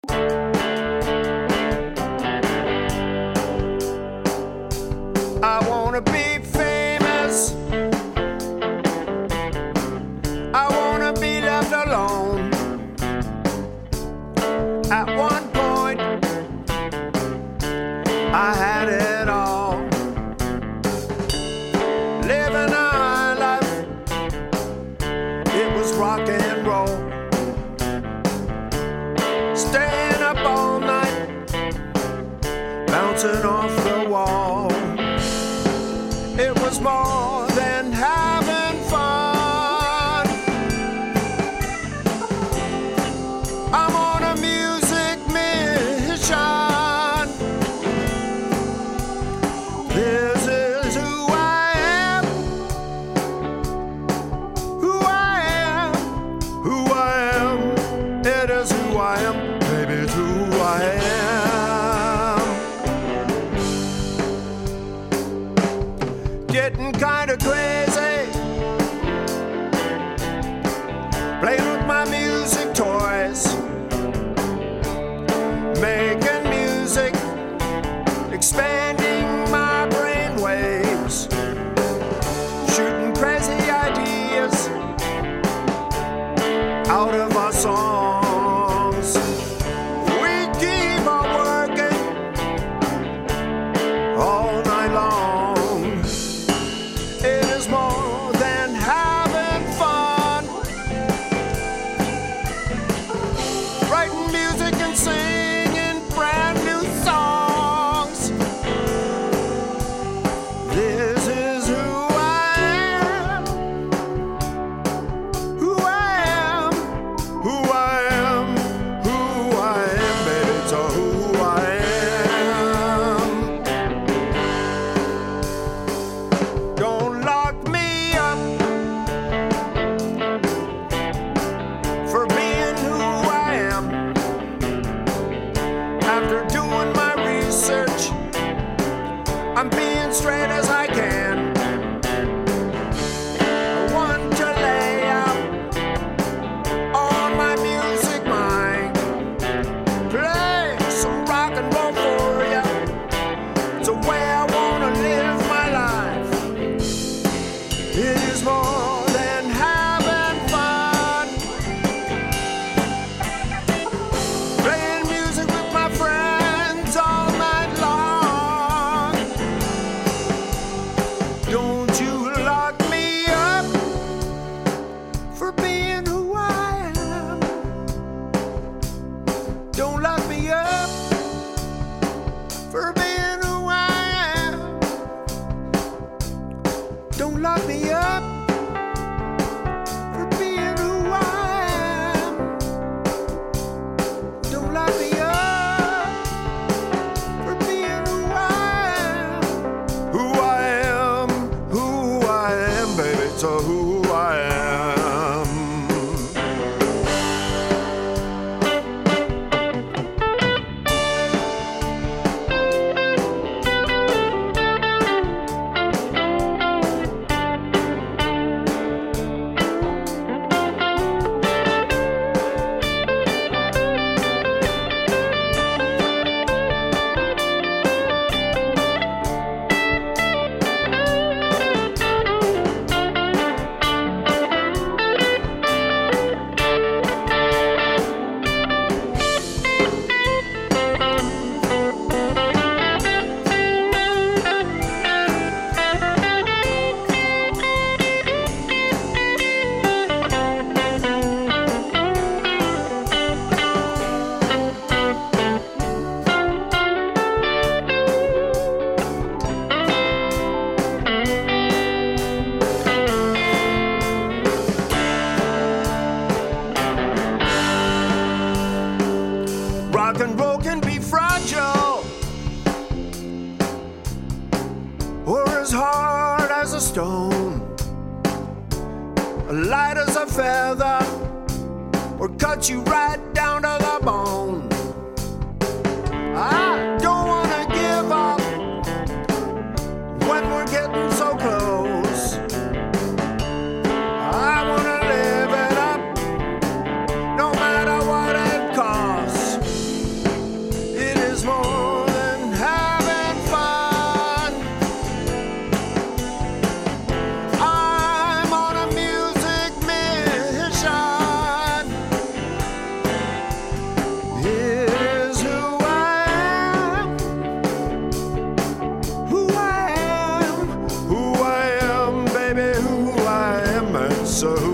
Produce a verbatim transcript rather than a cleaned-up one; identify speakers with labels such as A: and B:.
A: I wanna be famous. I wanna be left alone. At one point, I had it all. Living a high life, it was rock and roll. Staying up all night, bouncing off the wall. It was more than having fun. I'm on a music mission. This is who I am. Who I am. Who I am. It is who I am. Baby, it's who I am. Getting kinda crazy, playing with my music toys, making music, expanding my brain waves, shooting crazy ideas out of our songs. We keep on working all night long. It is more than having fun. Writing music and singing brand new songs. This is who I am. Who I am. Who I am. Who I am, baby. It's a who I am. Don't lock me up for being who I am. After doing my research, I'm being straight as I can. I want to lay out on my music mind. Play some rock and roll for ya. It's the way I wanna live my life. It is more than having fun. Playing music with my friends all night long. Don't you lock me up for being who I am. Don't lock me up for being who I am. Don't lock me up for being who I am. Don't lock me up for being who I am. Who I am, who I am, baby, it's a who I am. Rock and roll can be fragile, or as hard as a stone, light as a feather, or cut you right down to the bone. I don't wanna give up when we're getting so close. I wanna live it up, no matter what it costs. So who